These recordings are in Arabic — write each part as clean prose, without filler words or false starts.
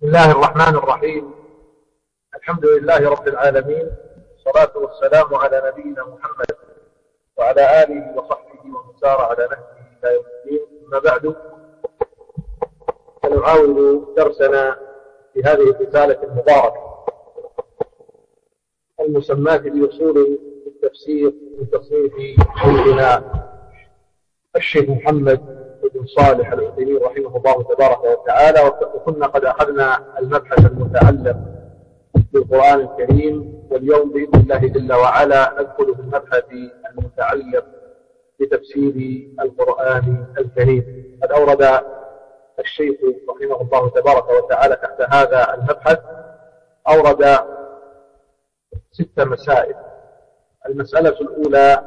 بسم الله الرحمن الرحيم. الحمد لله رب العالمين، والصلاة والسلام على نبينا محمد وعلى آله وصحبه ومن سار على نهجه إلى يوم الدين. أما بعد، سنعاود درسنا في هذه الرسالة المباركة المسماة بأصول التفسير من تصنيف شيخنا الشيخ محمد بن صالح العثيمين رحمه الله تبارك وتعالى. وكنا قد أخذنا المبحث المتعلق بالقرآن الكريم، واليوم بإذن الله جل وعلا ندخل في المبحث المتعلق بتفسير القرآن الكريم. قد أورد الشيخ رحمه الله تبارك وتعالى تحت هذا المبحث أورد 6 مسائل. المسألة الأولى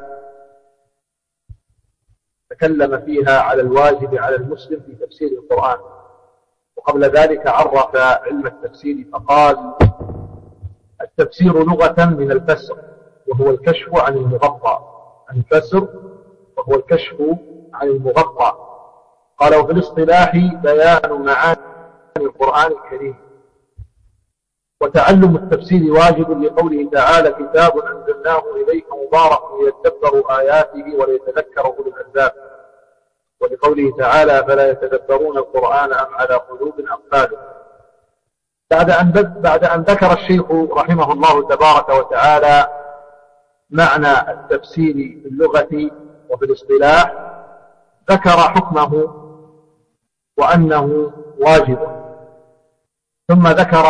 تكلم فيها على الواجب على المسلم في تفسير القرآن، وقبل ذلك عرف علم التفسير فقال: التفسير لغة من الفسر وهو الكشف عن المغطى. الفسر وهو الكشف عن المغطى. قال: وفي الاصطلاح بيان معاني القرآن الكريم. وتعلم التفسير واجب لقوله تعالى: كتاب أنزلناه إليك مبارك ليدبروا آياته وليتذكر أولو الألباب. ولقوله تعالى: فلا يتدبرون القرآن أم على قلوب أقفالها. بعد أن ذكر الشيخ رحمه الله تبارك وتعالى معنى التفسير في اللغة وفي الاصطلاح، ذكر حكمه وأنه واجب، ثم ذكر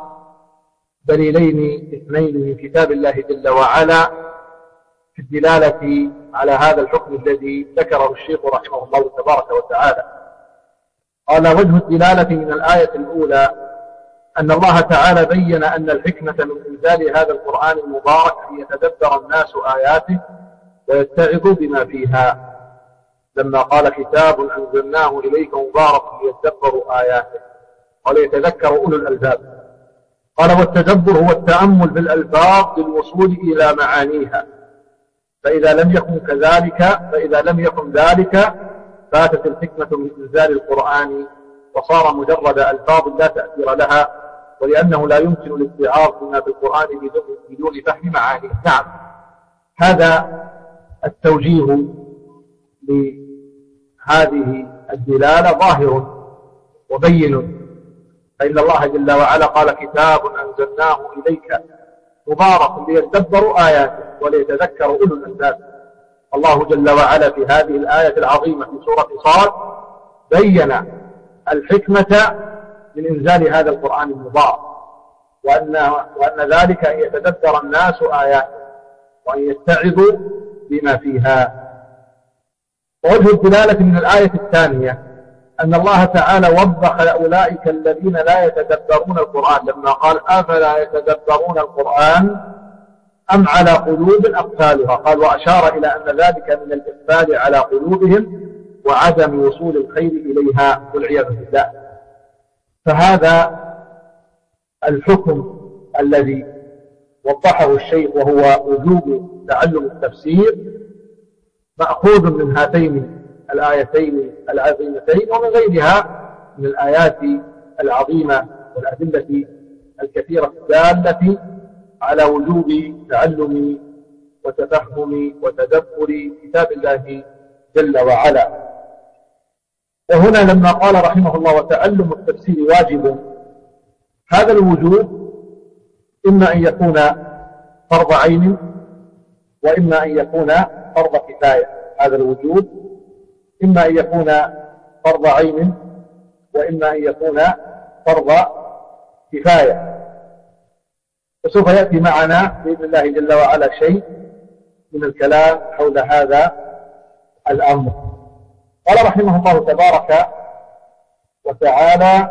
دليلين 2 من كتاب الله جل وعلا في الدلالة على هذا الحكم الذي ذكره الشيخ رحمه الله تبارك وتعالى. قال: وجه الدلالة من الآية الأولى أن الله تعالى بين أن الحكمة من إنزال هذا القرآن المبارك أن يتدبر الناس آياته ويتعظوا بما فيها، لما قال: كتاب أنزلناه إليك مبارك ليدبروا آياته وليتذكر أولو الألباب. قال: والتدبر هو التأمل بالألفاظ للوصول إلى معانيها، فإذا لم يكن ذلك فاتت الحكمة من إنزال القرآن وصار مجرد ألفاظ لا تأثير لها، ولأنه لا يمكن الاتعاظ بما في القرآن بدون فهم معانيه. نعم، هذا التوجيه لهذه الدلالة ظاهر وبين، فإن الله جل وعلا قال: كتاب أنزلناه إليك مبارك ليدبروا آياته وليتذكر أولو الألباب. الله جل وعلا في هذه الآية العظيمة في سورة صاد بين الحكمة من إنزال هذا القرآن المبارك، وأن ذلك أن يتدبر الناس آياته وأن يتعظوا بما فيها. ووجه الدلالة من الآية الثانية أن الله تعالى وضح أولئك الذين لا يتدبرون القرآن، لما قال: أفلا يتدبرون القرآن أم على قلوب أقفالها. قال: وأشار إلى أن ذلك من الإقبال على قلوبهم وعدم وصول الخير إليها والعياذ بالله. فهذا الحكم الذي وضحه الشيخ وهو وجوب تعلم التفسير مأخوذ من هاتين الآيتين العظيمتين ومن غيرها من الآيات العظيمة والأدلة الكثيرة الدالة على وجوب تعلم وتفهم وتدبر كتاب الله جل وعلا. وهنا لما قال رحمه الله: وتعلم التفسير واجب، هذا الوجوب إما أن يكون فرض عين وإما أن يكون فرض كفاية. هذا الوجوب إما أن يكون فرض عين وإما أن يكون فرض كفاية. وسوف يأتي معنا بإذن الله جل وعلا شيء من الكلام حول هذا الأمر. قال رحمه الله تبارك وتعالى: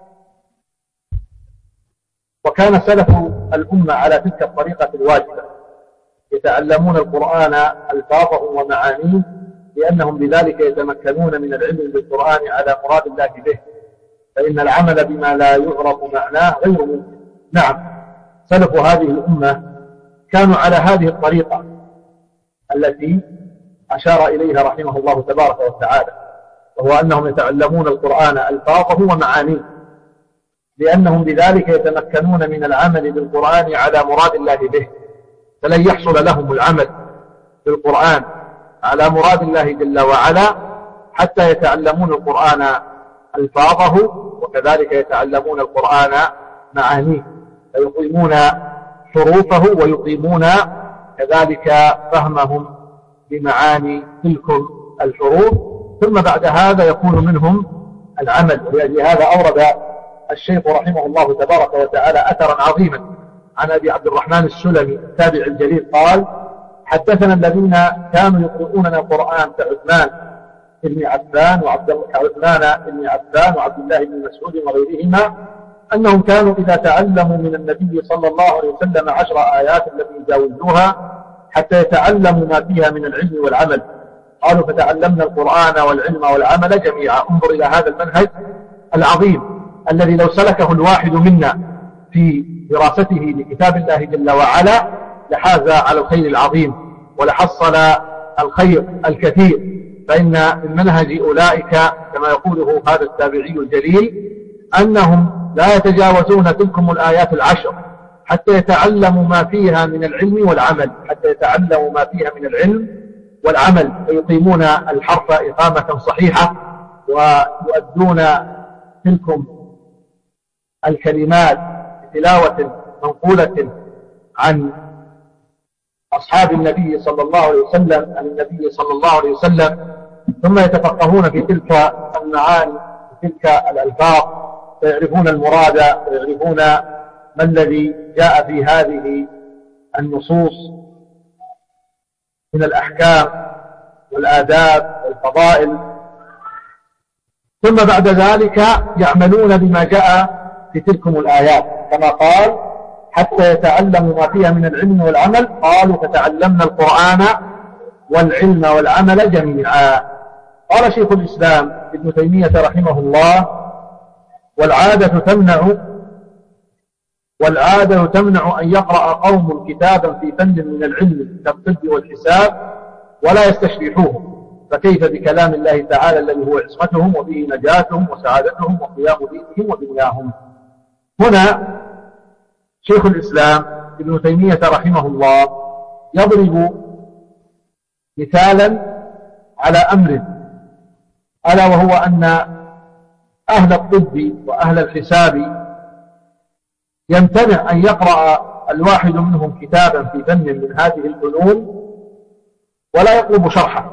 وكان سلف الأمة على تلك الطريقة الواجبة، يتعلمون القرآن ألفاظه ومعانيه، لأنهم بذلك يتمكنون من العلم بالقرآن على مراد الله به، فإن العمل بما لا يعرف معناه غير ممكن. نعم، سلف هذه الأمة كانوا على هذه الطريقة التي أشار إليها رحمه الله تبارك وتعالى، وهو أنهم يتعلمون القرآن ألفاظه ومعانيه، لأنهم بذلك يتمكنون من العمل بالقرآن على مراد الله به، فلن يحصل لهم العمل بالقرآن على مراد الله جل وعلا حتى يتعلمون القرآن ألفاظه، وكذلك يتعلمون القرآن معانيه، فيقيمون حروفه ويقيمون كذلك فهمهم بمعاني تلك الحروف، ثم بعد هذا يكون منهم العمل. ولأجل هذا أورد الشيخ رحمه الله تبارك وتعالى أثرا عظيما عن أبي عبد الرحمن السلمي التابع الجليل قال: حدثنا الذين كانوا يقرؤوننا القرآن كعثمان بن عفان وعبد الله بن مسعود وغيرهما، أنهم كانوا إذا تعلموا من النبي صلى الله عليه وسلم 10 آيات لم يجاوزوها حتى يتعلموا ما فيها من العلم والعمل. قالوا: فتعلمنا القرآن والعلم والعمل جميعا. انظر إلى هذا المنهج العظيم الذي لو سلكه الواحد منا في دراسته لكتاب الله جل وعلا لحاز على الخير العظيم ولحصل الخير الكثير. فإن من منهج أولئك كما يقوله هذا التابعي الجليل أنهم لا يتجاوزون تلكم الآيات 10 حتى يتعلموا ما فيها من العلم والعمل، فيقيمون الحرف إقامة صحيحة ويؤدون تلكم الكلمات بتلاوة منقولة عن أصحاب النبي صلى الله عليه وسلم ثم يتفقهون في تلك المعاني وتلك الألفاظ، فيعرفون المراد ويعرفون ما الذي جاء في هذه النصوص من الأحكام والآداب والفضائل. ثم بعد ذلك يعملون بما جاء في تلكم الآيات كما قال: حتى يتعلموا ما فيها من العلم والعمل. قالوا: فتعلمنا القرآن والعلم والعمل جميعا. قال شيخ الإسلام ابن تيمية رحمه الله: والعادة تمنع أن يقرأ قوم كتابا في فن من العلم كالطب والحساب ولا يستشرحوه، فكيف بكلام الله تعالى الذي هو عصمتهم وبه نجاتهم وسعادتهم وقيام دينهم ودنياهم. هنا شيخ الإسلام ابن تيمية رحمه الله يضرب مثالا على أمر، ألا وهو أن أهل الطب وأهل الحساب يمتنع أن يقرأ الواحد منهم كتابا في فن من هذه الفنون ولا يطلب شرحه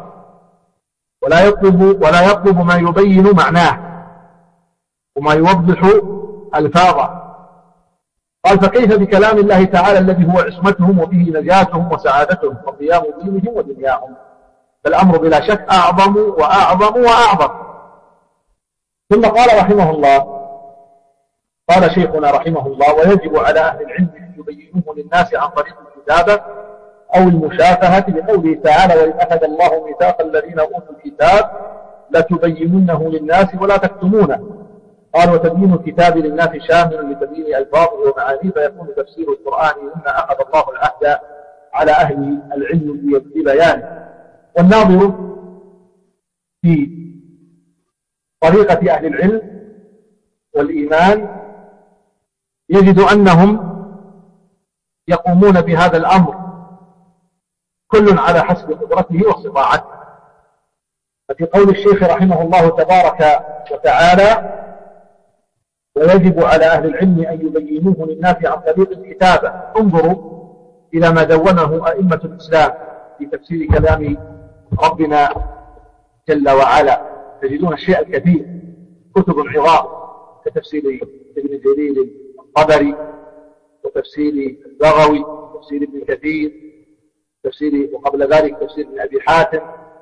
ولا يطلب ما يبين معناه وما يوضح ألفاظه. قال: فكيف بكلام الله تعالى الذي هو عصمتهم وبه نجاتهم وسعادتهم وقيام دينهم ودنياهم؟ فالأمر بلا شك أعظم وأعظم وأعظم. ثم قال رحمه الله، قال شيخنا رحمه الله: ويجب على أهل العلم أن يبينوه للناس عن طريق الكتابة أو المشافهة، لقوله تعالى: وإذ أخذ الله ميثاق الذين أوتوا الكتاب لتبيننه للناس ولا تكتمونه. قال: وتبيين الكتاب للناس شامل لتبيين ألفاظه ومعانيه، فيكون تفسير القرآن مما أخذ الله العهد على أهل العلم ببيانه. والناظر في طريقة أهل العلم والإيمان يجد أنهم يقومون بهذا الأمر كل على حسب قدرته واستطاعته. ففي قول الشيخ رحمه الله تبارك وتعالى: ويجب على أهل العلم أن يبينوه للناس عن طريق الكتابة، انظروا إلى ما دونه أئمة الإسلام في تفسير كلام ربنا جل وعلا، تجدون الشيء الكثير، كتب عظام كتفسير ابن جرير الطبري وتفسير البغوي وتفسير ابن كثير وقبل ذلك تفسير ابن أبي حاتم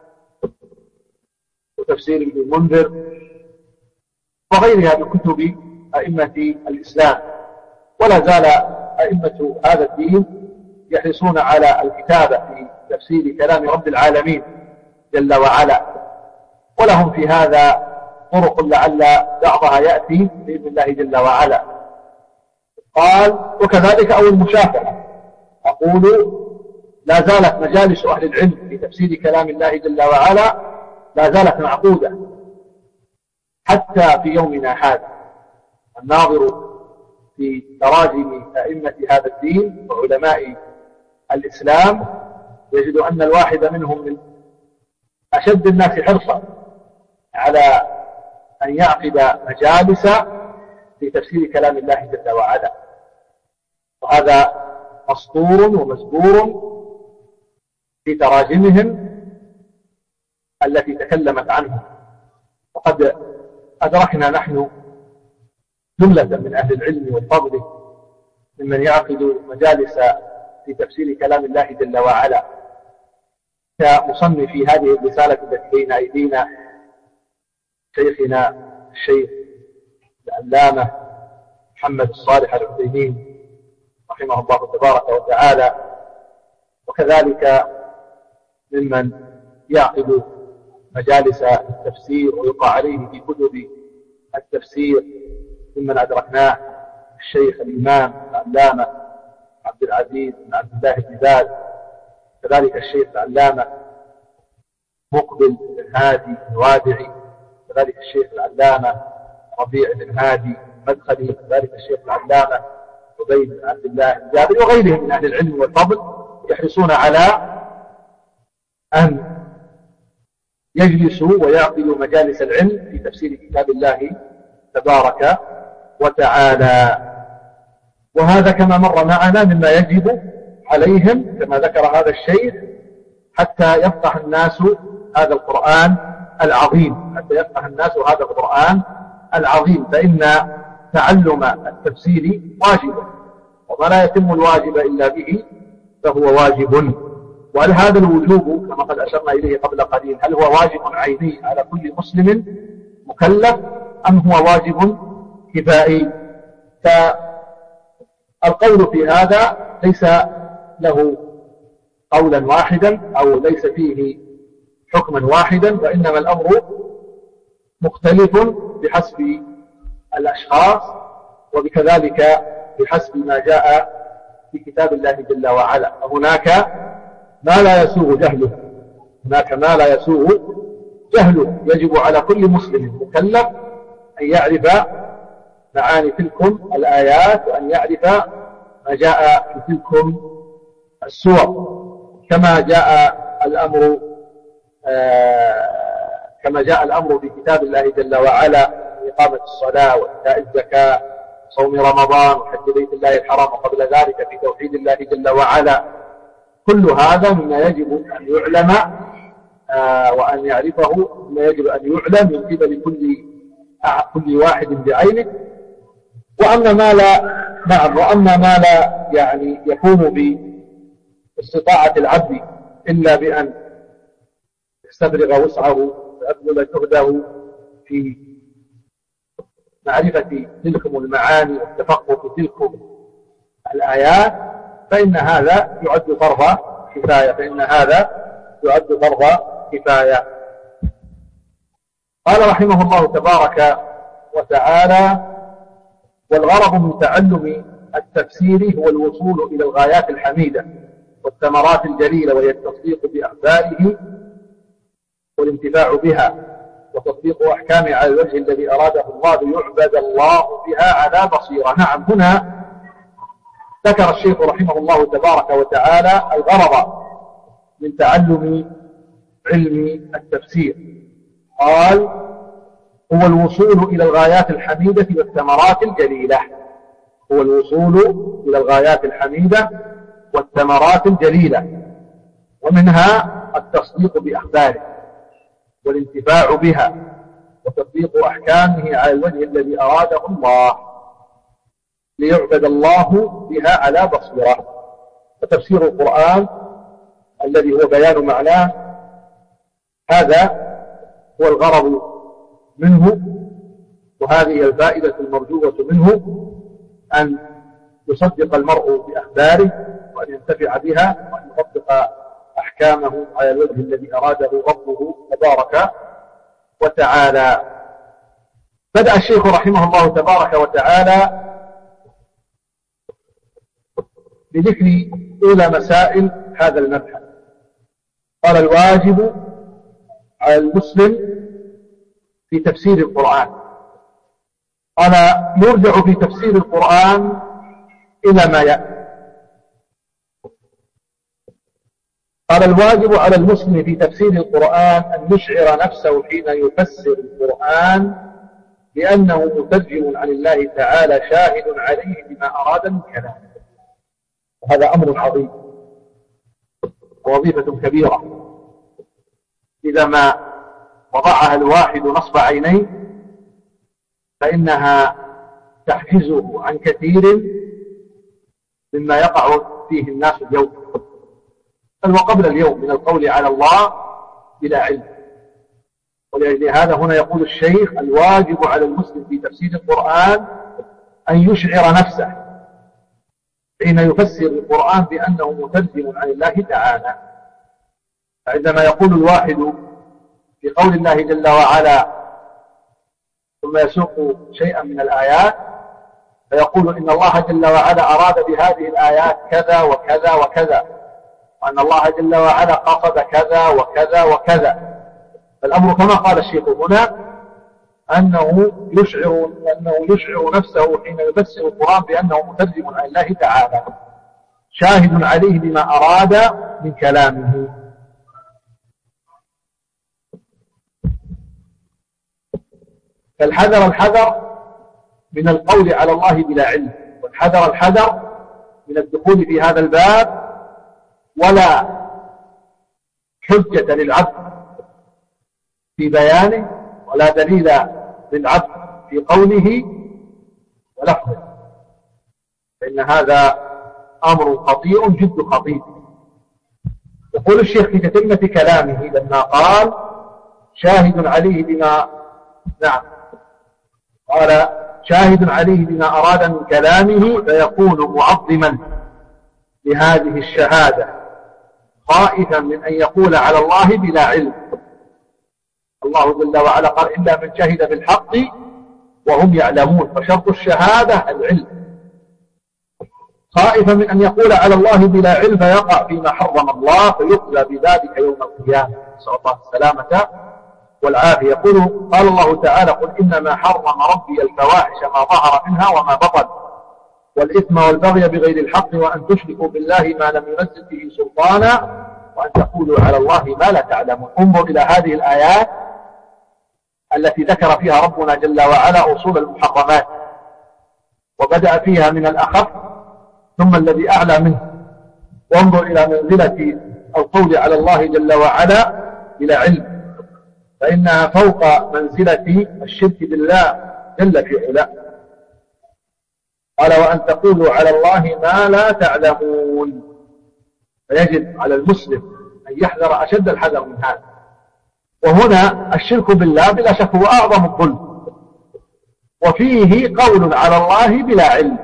وتفسير ابن المنذر وغيرها من كتب أئمة الإسلام. ولا زال أئمة هذا الدين يحرصون على الكتابة في تفسير كلام رب العالمين جل وعلا، ولهم في هذا طرق لعل بعضها يأتي بإذن الله جل وعلا. قال: وكذلك أو المشافهة. أقول: لا زالت مجالس أهل العلم في تفسير كلام الله جل وعلا لا زالت معقودة حتى في يومنا هذا. الناظر في تراجم أئمة هذا الدين وعلماء الإسلام يجد أن الواحد منهم من أشد الناس حرصا على أن يعقد مجالس في تفسير كلام الله جل وعلا، وهذا مسطور ومزبور في تراجمهم التي تكلمت عنه. وقد أدركنا نحن جملة من أهل العلم والفضل ممن يعقد مجالس في تفسير كلام الله جل وعلا كمصنف في هذه الرسالة التي بين أيدينا شيخنا الشيخ العلامة محمد الصالح العثيمين رحمه الله تبارك وتعالى، وكذلك ممن يعقد مجالس التفسير ويقع عليه في كتب التفسير ممن أدركناه الشيخ الإمام العلامة عبد العزيز بن عبد الله بن باز، كذلك الشيخ العلامة مقبل بن هادي الوادعي، كذلك الشيخ العلامة ربيع بن هادي المدخلي، كذلك الشيخ العلامة عبيد بن عبد الله الجابري، وغيرهم من أهل العلم والفضل يحرصون على أن يجلسوا ويعقدوا مجالس العلم في تفسير كتاب الله تبارك وتعالى. وهذا كما مر معنا مما يجب عليهم كما ذكر هذا الشيخ حتى يفقه الناس هذا القرآن العظيم، حتى يفقه الناس هذا القرآن العظيم، فإن تعلم التفسير واجب، وما لا يتم الواجب إلا به فهو واجب. وهل هذا الوجوب كما قد أشرنا إليه قبل قليل هل هو واجب عيني على كل مسلم مكلف أم هو واجب كفائي؟ فالقول في هذا ليس له قولا واحدا أو ليس فيه حكما واحدا، وإنما الأمر مختلف بحسب الأشخاص وبكذلك بحسب ما جاء في كتاب الله جل وعلا. فهناك ما لا يسوغ جهله، هناك ما لا يسوغ جهله، يجب على كل مسلم مكلف أن يعرف معاني تلكم الآيات وأن يعرف ما جاء في تلكم السور، كما جاء الأمر في كتاب الله جل وعلا إقامة الصلاة وإيتاء الزكاة صوم رمضان وحج بيت الله الحرام، وقبل ذلك في توحيد الله جل وعلا. كل هذا مما يجب أن يعلم وأن يعرفه، مما يجب أن يعلم من قبل كل واحد بعينه. وأما ما لا يعني يكون باستطاعة العبد إلا بأن يستفرغ وسعه ويبذل جهده في معرفة تلكم المعاني والتفقه في تلكم الآيات، فإن هذا يعد فرض كفاية. قال رحمه الله تبارك وتعالى: والغرض من تعلم التفسير هو الوصول إلى الغايات الحميدة والثمرات الجليلة، وهي التصديق بأخباره والانتفاع بها وتطبيق أحكامه على الوجه الذي أراده الله ليعبد الله بها على بصيرة. نعم، هنا ذكر الشيخ رحمه الله تبارك وتعالى الغرض من تعلم علم التفسير، قال: هو الوصول إلى الغايات الحميدة والثمرات الجليلة. هو الوصول إلى الغايات الحميدة والثمرات الجليلة، ومنها التصديق بأخباره والانتفاع بها وتطبيق أحكامه على الوجه الذي أراده الله ليعبد الله بها على بصيرة. فتفسير القرآن الذي هو بيان معناه هذا هو الغرض منه، وهذه الفائدة المرجوة منه، أن يصدق المرء بأخباره وأن ينتفع بها وأن يطبق أحكامه على الوجه الذي أراده ربه تبارك وتعالى. بدأ الشيخ رحمه الله تبارك وتعالى بذكر أولى مسائل هذا المبحث. قال: الواجب على المسلم في تفسير القرآن قال يرجع في تفسير القرآن إلى ما يأتي. قال الواجب على المسلم في تفسير القرآن أن يشعر نفسه حين يفسر القرآن بأنه مترجم عن الله تعالى شاهد عليه بما أراد من كلامه. وهذا أمر عظيم ووظيفة كبيرة إذا ما وضعها الواحد نصب عينيه فإنها تحجزه عن كثير مما يقع فيه الناس اليوم، بل وقبل اليوم، من القول على الله بلا علم. ولأجل هذا هنا يقول الشيخ الواجب على المسلم في تفسير القرآن أن يشعر نفسه حين يفسر القرآن بأنه مترجم عن الله تعالى. فعندما يقول الواحد في قول الله جل وعلا ثم يسوق شيئا من الآيات فيقول إن الله جل وعلا أراد بهذه الآيات كذا وكذا وكذا، وأن الله جل وعلا قصد كذا وكذا وكذا. فالأمر كما قال الشيخ هنا أنه يشعر نفسه حين يفسر القرآن بأنه مترجم عن الله تعالى شاهد عليه بما أراد من كلامه. فالحذر من القول على الله بلا علم، والحذر من الدخول في هذا الباب، ولا حجة للعبد في بيانه ولا دليل للعبد في قوله ولفظه، فإن هذا أمر خطير جد خطير. يقول الشيخ في تتمة كلامه لما قال شاهد عليه بما قال شاهد عليه بما أراد من كلامه فيكون معظما لهذه الشهادة خائفا من أن يقول على الله بلا علم. الله جل وعلا قال إلا من شهد بالحق وهم يعلمون، فشرط الشهادة العلم. خائفا من أن يقول على الله بلا علم فيقع فيما حرم الله فيخزى بذلك يوم القيامة، نسأل الله السلامة والعافية. قال الله تعالى قل إنما حرم ربي الفواحش ما ظهر منها وما بطن والإثم والبغي بغير الحق وأن تشركوا بالله ما لم ينزل به سلطانا وأن تقولوا على الله ما لا تعلمون. انظر إلى هذه الآيات التي ذكر فيها ربنا جل وعلا أصول المحرمات، وبدأ فيها من الأخف ثم الذي أعلى منه. وانظر إلى منزلة القول على الله جل وعلا بلا علم، فإنها فوق منزلة الشرك بالله جل في علاه. قال وأن تقولوا على الله ما لا تعلمون. فيجب على المسلم أن يحذر أشد الحذر من هذا. وهنا الشرك بالله بلا شك هو أعظم الظلم، وفيه قول على الله بلا علم،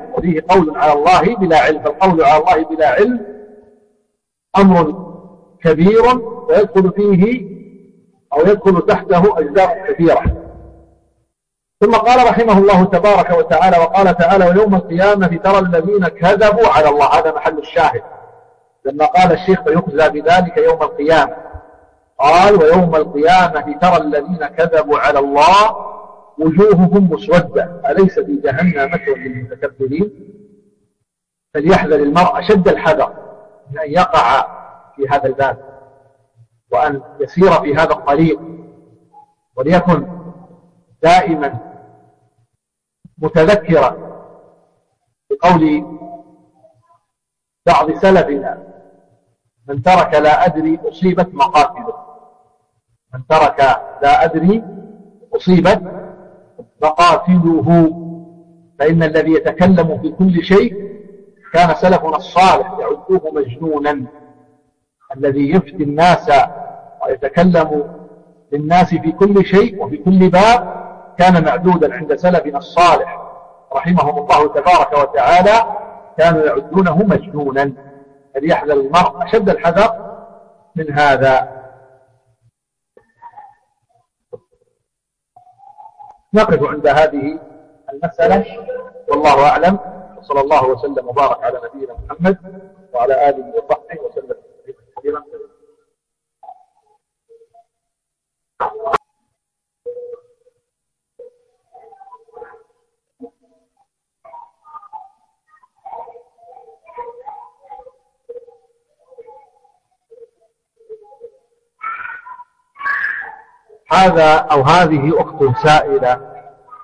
فالقول على الله بلا علم أمر كبير ويدخل فيه أو يدخل تحته أجزاء كثيرة. ثم قال رحمه الله تبارك وتعالى وقال تعالى ويوم القيامة ترى الذين كذبوا على الله. هذا محل الشاهد لما قال الشيخ فيخزى بذلك يوم القيامة. قال ويوم القيامة ترى الذين كذبوا على الله وجوههم مسودة أليس في جهنم مثوى للمتكبرين. فليحذر المرء أشد الحذر من أن يقع في هذا الباب وأن يسير في هذا الطريق، وليكن دائما متذكرا بقول بعض سلفنا من ترك لا أدري أصيبت مقاتله، من ترك لا أدري أصيبت مقاتله. فإن الذي يتكلم في كل شيء كان سلفنا الصالح يعدوه مجنونا. الذي يفتي الناس ويتكلم للناس في كل شيء وفي كل باب كان معدودا عند سلفنا الصالح رحمهم الله تبارك وتعالى، كانوا يعدونه مجنونا. فليحذر المرء أشد الحذر من هذا. نقف عند هذه المسألة والله أعلم، وصلى الله وسلم وبارك على نبينا محمد وعلى آله وصحبه وسلم كثيرا. هذا أو هذه أخت سائلة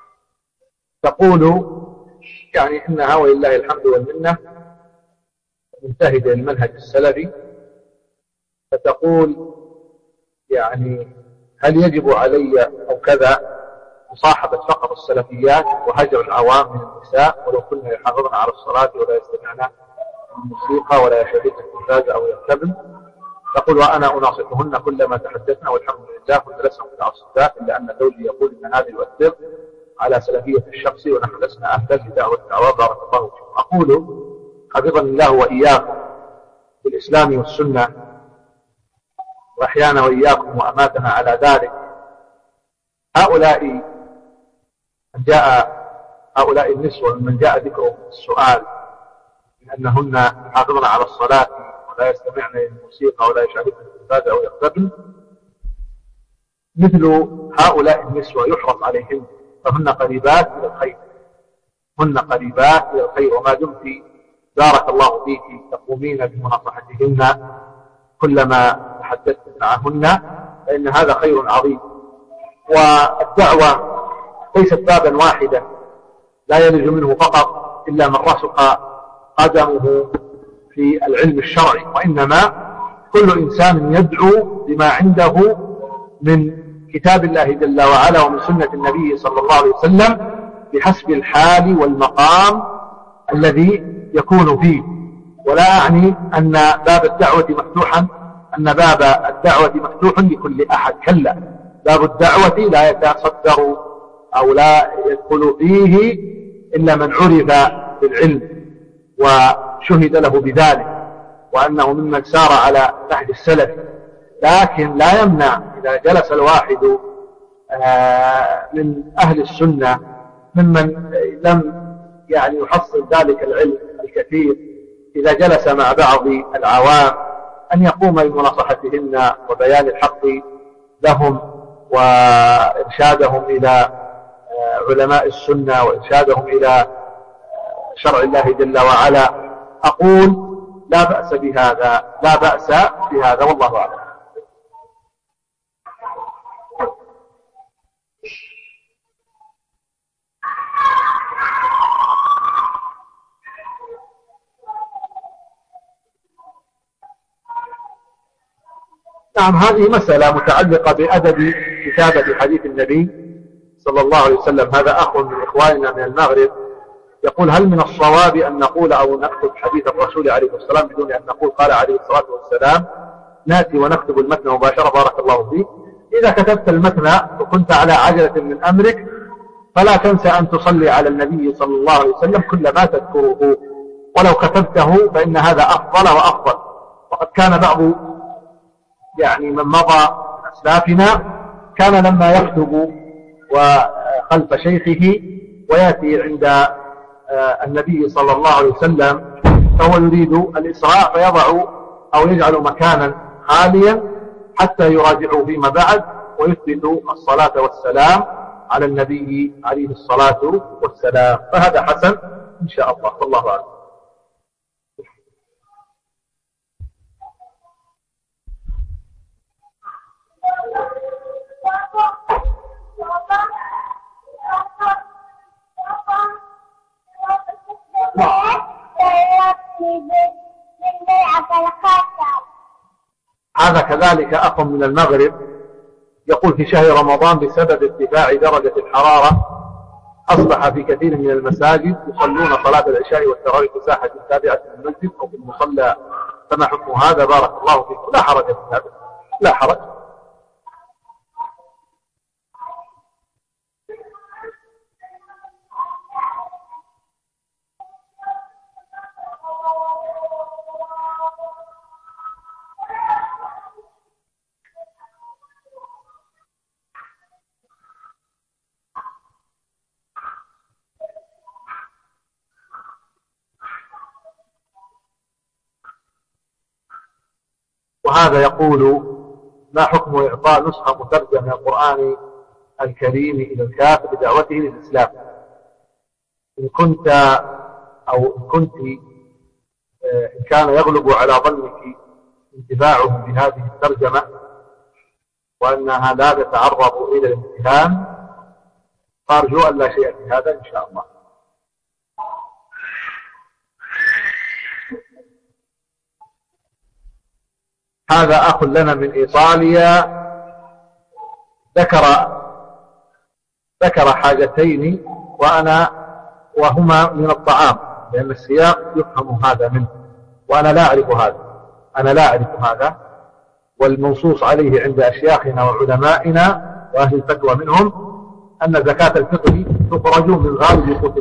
تقول يعني إنها ولله الحمد والمنة منتهجة المنهج السلفي، فتقول يعني هل يجب علي أو كذا مصاحبة فقط السلفيات وهجر العوام من النساء ولو كنا يحافظن على الصلاة ولا يستمعن الموسيقى ولا يشاهدن التلفاز أو يرتبن؟ تقول وأنا أناصحهن كلما تحدثنا والحمد لله كنت لسنا متعصبات إلا أن زوجي يقول إن هذا يؤثر على سلفية الشخص ونحن لسنا أهلا لدعوة الدعوة بارك الله فيكم. أقول حفظني الله وإياكم بالإسلام والسنة وأحيانا وإياكم وأماتنا على ذلك، هؤلاء النسوة من جاء ذكرهم السؤال من أنهن يحافظن على الصلاة ولا يستمعن الموسيقى ولا يشاهدن التلفاز أو يغتبن، مثل هؤلاء النسوة يحرص عليهن فهن قريبات إلى الخير، هن قريبات إلى الخير، وما دمت بارك الله فيك تقومين بمناصحتهن كلما تحدثت معهن فإن هذا خير عظيم. والدعوة ليست بابا واحدا لا يلج منه فقط إلا من رسخ قدمه في العلم الشرعي، وإنما كل إنسان يدعو بما عنده من كتاب الله جل وعلا ومن سنة النبي صلى الله عليه وسلم بحسب الحال والمقام الذي يكون فيه. ولا أعني أن باب الدعوة مفتوح لكل أحد، كلا، باب الدعوة لا يتصدر أو لا يدخل فيه إلا من عرف بالعلم وشهد له بذلك وأنه ممن سار على نهج السلف، لكن لا يمنع إذا جلس الواحد من أهل السنة ممن لم يعني يحصل ذلك العلم الكثير، إذا جلس مع بعض العوام أن يقوم بمناصحتهن وبيان الحق لهم وإرشادهم إلى علماء السنة وإرشادهم إلى شرع الله جل وعلا. أقول لا بأس بهذا والله أعلم. نعم، هذه مسألة متعلقة بأدب كتابة حديث النبي صلى الله عليه وسلم. هذا أخ من إخواننا من المغرب يقول هل من الصواب أن نقول أو نكتب حديث الرسول عليه الصلاة والسلام بدون أن نقول قال عليه الصلاة والسلام؟ نأتي ونكتب المتن مباشرة بارك الله فيك. إذا كتبت المتن وكنت على عجلة من أمرك فلا تنسى أن تصلي على النبي صلى الله عليه وسلم كل ما تذكره، ولو كتبته فإن هذا أفضل وأفضل. وقد كان بعض يعني من مضى من أسلافنا كان لما يكتب وخلف شيخه ويأتي عند النبي صلى الله عليه وسلم فهو يريد الإسراع فيضع أو يجعل مكانا خاليا حتى يراجعه فيما بعد ويثبت الصلاة والسلام على النبي عليه الصلاة والسلام، فهذا حسن إن شاء الله والله أعلم. هذا كذلك أخ من المغرب يقول في شهر رمضان بسبب ارتفاع درجة الحرارة أصبح في كثير من المساجد يصلون صلاة العشاء والتراويح في ساحة تابعة للمسجد أو في المصلى، فما حكم هذا؟ بارك الله فيكم. لا حرج في هذا، لا حرج. وهذا يقول ما حكم إعطاء نسخة مترجمة من القرآن الكريم إلى الكافر بدعوته للإسلام؟ إن كنت أو إن كنت إن كان يغلب على ظنك انتفاعهم بهذه الترجمة وأنها لا تتعرض إلى الامتهان، فأرجو أن لا شيء في هذا إن شاء الله. هذا أخ لنا من إيطاليا ذكر حاجتين وهما من الطعام، لأن السياق يفهم هذا منه، وأنا لا أعرف هذا، والمنصوص عليه عند أشياخنا وعلمائنا وأهل الفتوى منهم أن زكاة الفطر تخرج من غالب قوت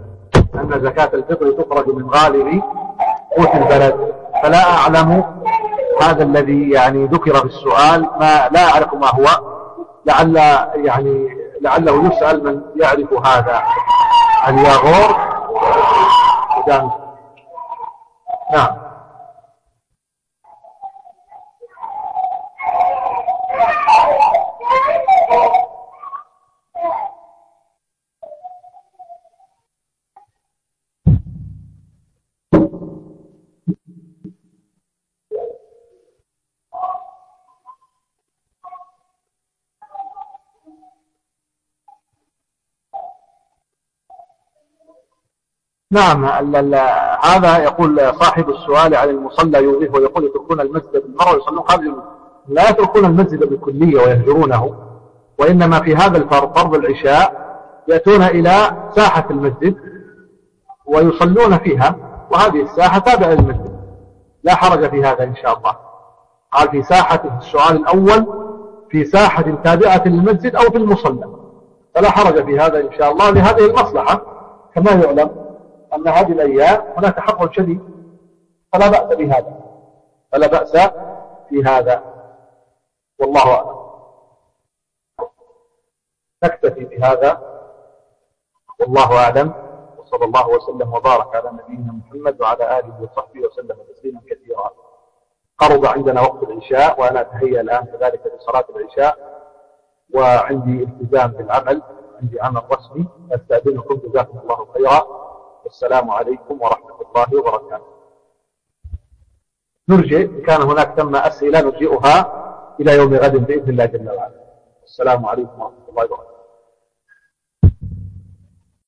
البلد، فلا أعلم هذا الذي يعني ذكر في السؤال، ما لا أعرف ما هو، لعله يسأل من يعرف هذا. الياغور. نعم. نعم. هذا يقول صاحب السؤال عن المصلى يوضح ويقول يتركون المسجد بالمرة ويصلون قبل. لا يتركون المسجد بالكلية ويهجرونه، وإنما في هذا فرض العشاء يأتون إلى ساحة المسجد ويصلون فيها، وهذه الساحة تابعة للمسجد، لا حرج في هذا إن شاء الله. قال في ساحة السؤال الأول في ساحة تابعة للمسجد أو في المصلى، فلا حرج في هذا إن شاء الله لهذه المصلحة. كما يعلم أن هذه الأيام هناك حر شديد، فلا بأس في هذا، والله أعلم. نكتفي بهذا والله أعلم، وصلى الله وسلم وبارك على نبينا محمد وعلى آله وصحبه وسلم تسليما كثيرا. قرب عندنا وقت العشاء، وأنا أتهيأ الآن كذلك لصلاة العشاء، وعندي التزام بالعمل، عندي عمل رسمي، أستأذنكم جزاكم الله خيرا، والسلام عليكم ورحمة الله وبركاته. نرجئ إن كان هناك ثم أسئلة نرجئها إلى يوم غد بإذن الله جل وعلا. السلام عليكم ورحمة الله وبركاته.